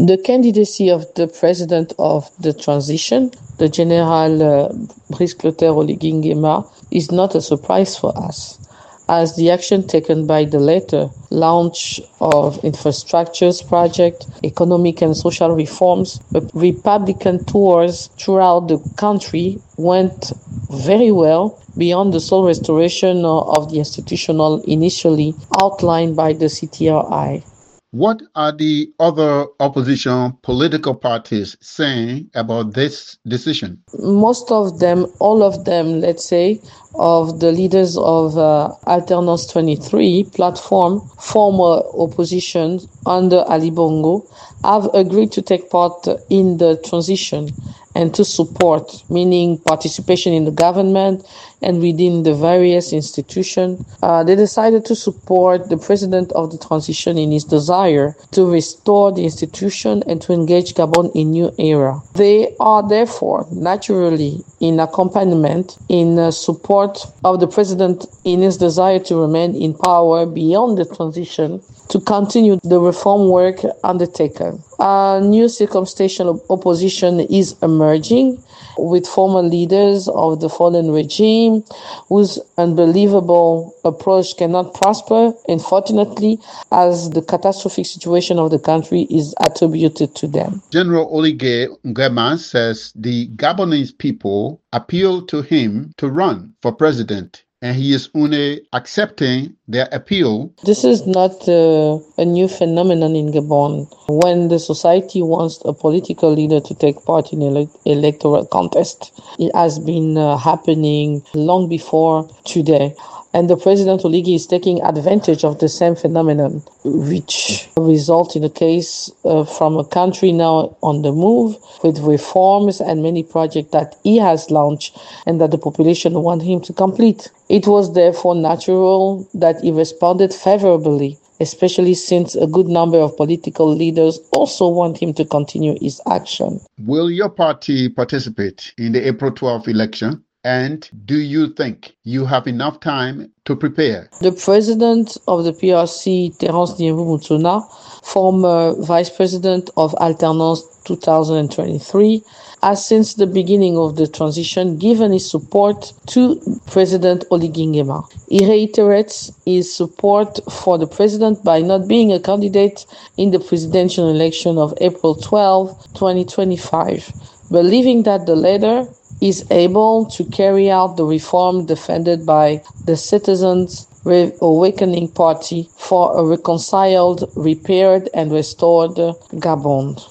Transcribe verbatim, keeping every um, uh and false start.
The candidacy of the president of the transition, the General uh, Brice Clotaire Oligui Nguema, is not a surprise for us, as the action taken by the latter, launch of infrastructures project, economic and social reforms, Republican tours throughout the country went very well beyond the sole restoration of the institutional initially outlined by the C T R I. What are the other opposition political parties saying about this decision? Most of them, all of them, let's say, of the leaders of uh, Alternance twenty-three platform, former opposition under Ali Bongo, have agreed to take part in the transition and to support, meaning participation in the government and within the various institutions. Uh, they decided to support the president of the transition in his desire to restore the institution and to engage Gabon in new era. They are therefore naturally in accompaniment, in uh, support of the president in his desire to remain in power beyond the transition, to continue the reform work undertaken. A new circumstantial opposition is emerging with former leaders of the fallen regime whose unbelievable approach cannot prosper, unfortunately, as the catastrophic situation of the country is attributed to them. General Oligui Nguema says the Gabonese people appealed to him to run for president, and he is only accepting their appeal. This is not uh, a new phenomenon in Gabon. When the society wants a political leader to take part in an ele- electoral contest, it has been uh, happening long before today. And the President Oligui is taking advantage of the same phenomenon, which results in a case uh, from a country now on the move with reforms and many projects that he has launched and that the population want him to complete. It was therefore natural that he responded favorably, especially since a good number of political leaders also want him to continue his action. Will your party participate in the April twelfth election? And do you think you have enough time to prepare? The president of the P R C, Terence Diemvou Moutsona, former vice president of Alternance two thousand twenty-three, has since the beginning of the transition given his support to President Oligui Nguema. He reiterates his support for the president by not being a candidate in the presidential election of April twelfth, twenty twenty-five, believing that the latter is able to carry out the reform defended by the Citizens Awakening Party for a reconciled, repaired, and restored Gabon.